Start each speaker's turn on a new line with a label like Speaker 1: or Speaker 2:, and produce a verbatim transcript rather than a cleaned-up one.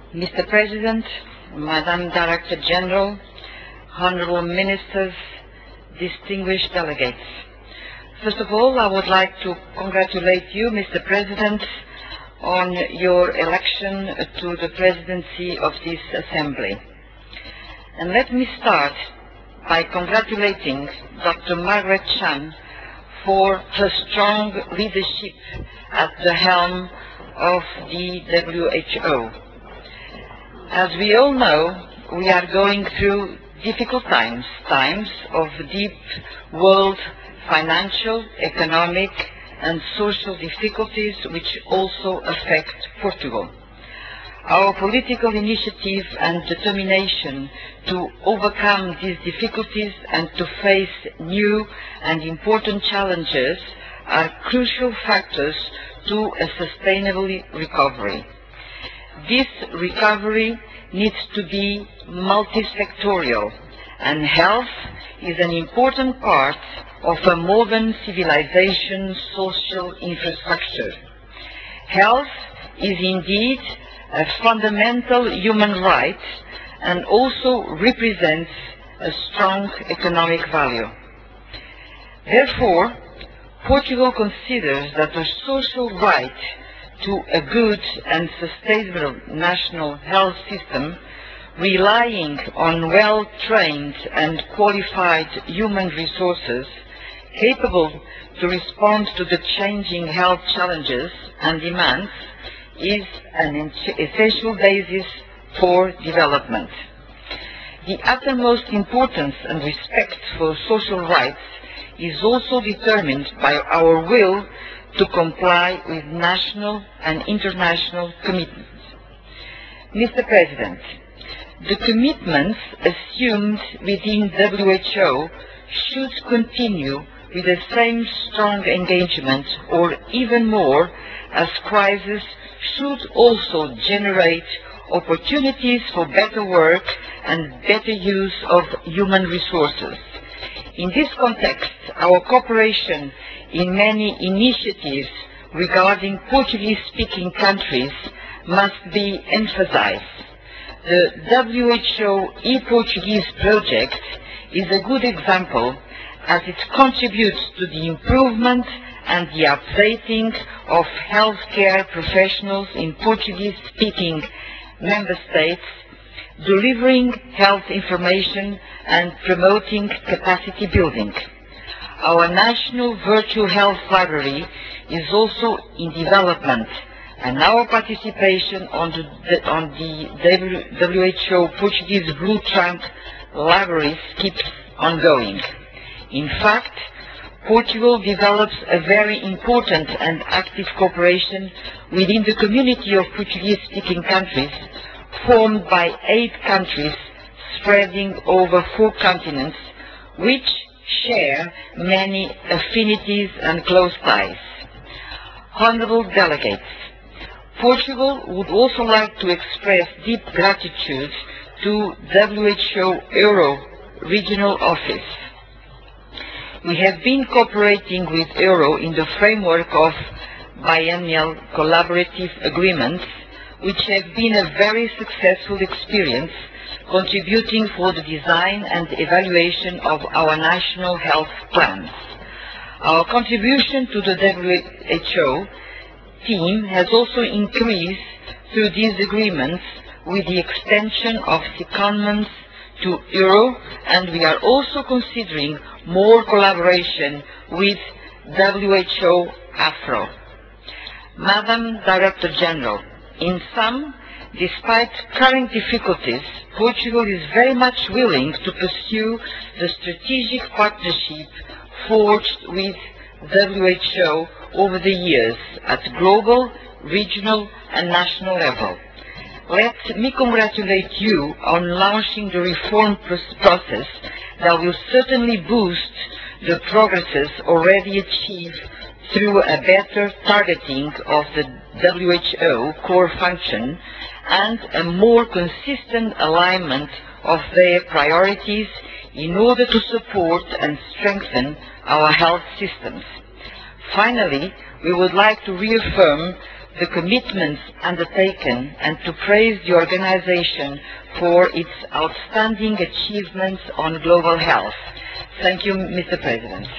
Speaker 1: Mister President, Madam Director General, Honorable Ministers, distinguished delegates. First of all, I would like to congratulate you, Mister President, on your election to the presidency of this Assembly. And let me start by congratulating Doctor Margaret Chan for her strong leadership at the helm of the W H O. As we all know, we are going through difficult times, times of deep world financial, economic and social difficulties which also affect Portugal. Our political initiative and determination to overcome these difficulties and to face new and important challenges are crucial factors to a sustainable recovery. This recovery needs to be multi-sectorial, and health is an important part of a modern civilization's social infrastructure. Health is indeed a fundamental human right and also represents a strong economic value. Therefore, Portugal considers that the social right to a good and sustainable national health system, relying on well-trained and qualified human resources capable to respond to the changing health challenges and demands, is an essential basis for development. The utmost importance and respect for social rights is also determined by our will to comply with national and international commitments. Mister President, the commitments assumed within W H O should continue with the same strong engagement, or even more, as crises should also generate opportunities for better work and better use of human resources. In this context, our cooperation in many initiatives regarding Portuguese-speaking countries must be emphasized. The W H O e-Portuguese project is a good example, as it contributes to the improvement and the updating of healthcare professionals in Portuguese-speaking member states, delivering health information and promoting capacity building. Our national virtual health library is also in development, and our participation on the, on the W H O Portuguese Blue Trunk libraries keeps ongoing. In fact, Portugal develops a very important and active cooperation within the community of Portuguese-speaking countries, formed by eight countries spreading over four continents, which share many affinities and close ties. Honorable delegates, Portugal would also like to express deep gratitude to W H O Euro Regional Office. We have been cooperating with Euro in the framework of biennial collaborative agreements, which have been a very successful experience, contributing for the design and evaluation of our national health plans. Our contribution to the W H O team has also increased through these agreements with the extension of secondments to Euro, and we are also considering more collaboration with W H O Afro. Madam Director General, in sum, despite current difficulties, Portugal is very much willing to pursue the strategic partnership forged with W H O over the years at global, regional and national level. Let me congratulate you on launching the reform process that will certainly boost the progresses already achieved through a better targeting of the W H O core function and a more consistent alignment of their priorities in order to support and strengthen our health systems. Finally, we would like to reaffirm the commitments undertaken and to praise the organization for its outstanding achievements on global health. Thank you, Mister President.